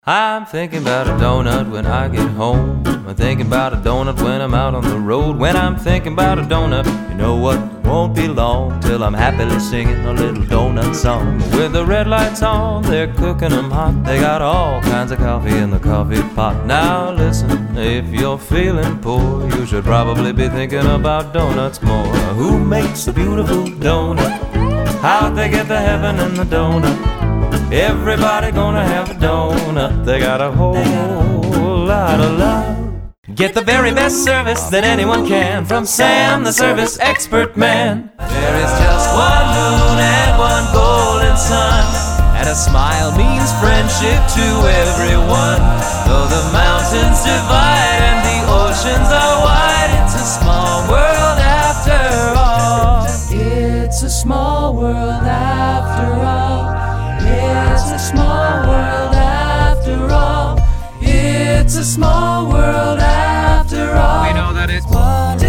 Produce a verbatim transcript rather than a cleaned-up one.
I'm thinking about a donut when I get home. I'm thinking about a donut when I'm out on the road. When I'm thinking about a donut, you know what? It won't be long till I'm happily singing a little donut song. With the red lights on, they're cooking them hot. They got all kinds of coffee in the coffee pot. Now listen, if you're feeling poor, you should probably be thinking about donuts more. Who makes a beautiful donut? How'd they get the heaven in the donut? Everybody gonna have a donut. They got a whole lot of love. Get the very best service that anyone can from Sam, the service expert man. There is just one moon and one golden sun, and a smile means friendship to everyone. Though the mountains divide and the oceans are wide, it's a small world after all. It's a small world after all. It's a small world after all. It's a small world after all. We know that it's what